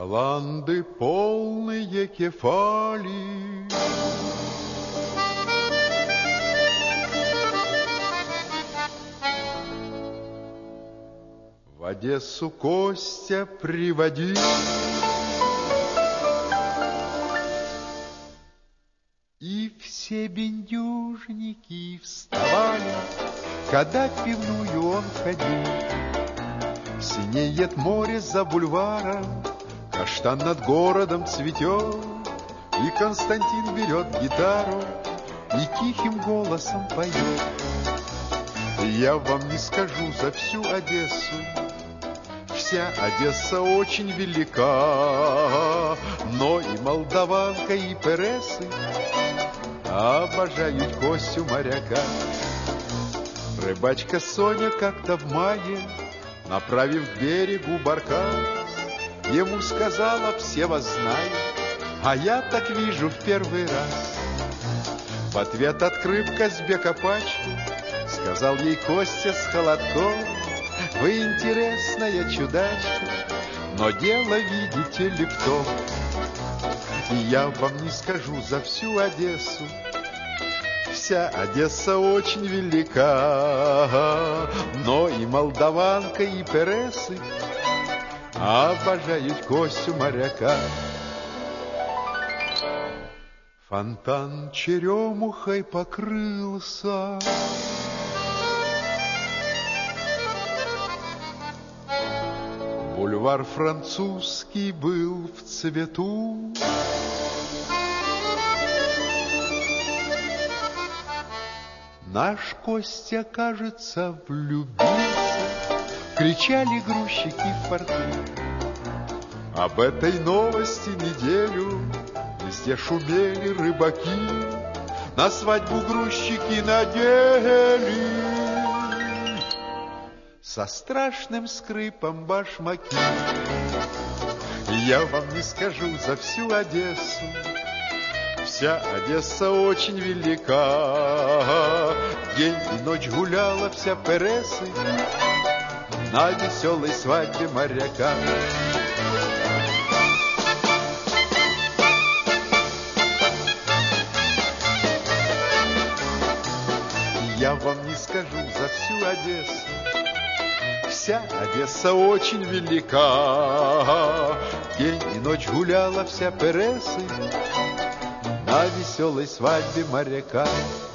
Баланды полные кефали, в Одессу Костя приводил. И все бендюжники вставали, когда в пивную он ходил. Синеет море за бульваром, каштан над городом цветет, и Константин берет гитару и тихим голосом поет. Я вам не скажу за всю Одессу, вся Одесса очень велика, но и молдаванка, и пересы обожают Костю моряка. Рыбачка Соня как-то в мае, направив к берегу баркас, ему сказала: все вас знают, а я так вижу в первый раз. В ответ, открыв Казбека пачку, сказал ей Костя с холодком: вы интересная чудачка, но дело, видите ли, в том. И я вам не скажу за всю Одессу, вся Одесса очень велика, но и молдаванка, и пересы обожают Костю моряка. Фонтан черемухой покрылся, бульвар французский был в цвету. Наш Костя, кажется, влюбился, кричали грузчики в порту. Об этой новости неделю везде шумели рыбаки, на свадьбу грузчики надели со страшным скрипом башмаки. Я вам не скажу за всю Одессу, вся Одесса очень велика, день и ночь гуляла вся пересы на веселой свадьбе моряка. Я вам не скажу за всю Одессу, вся Одесса очень велика, день и ночь гуляла вся пересы на веселой свадьбе моряка.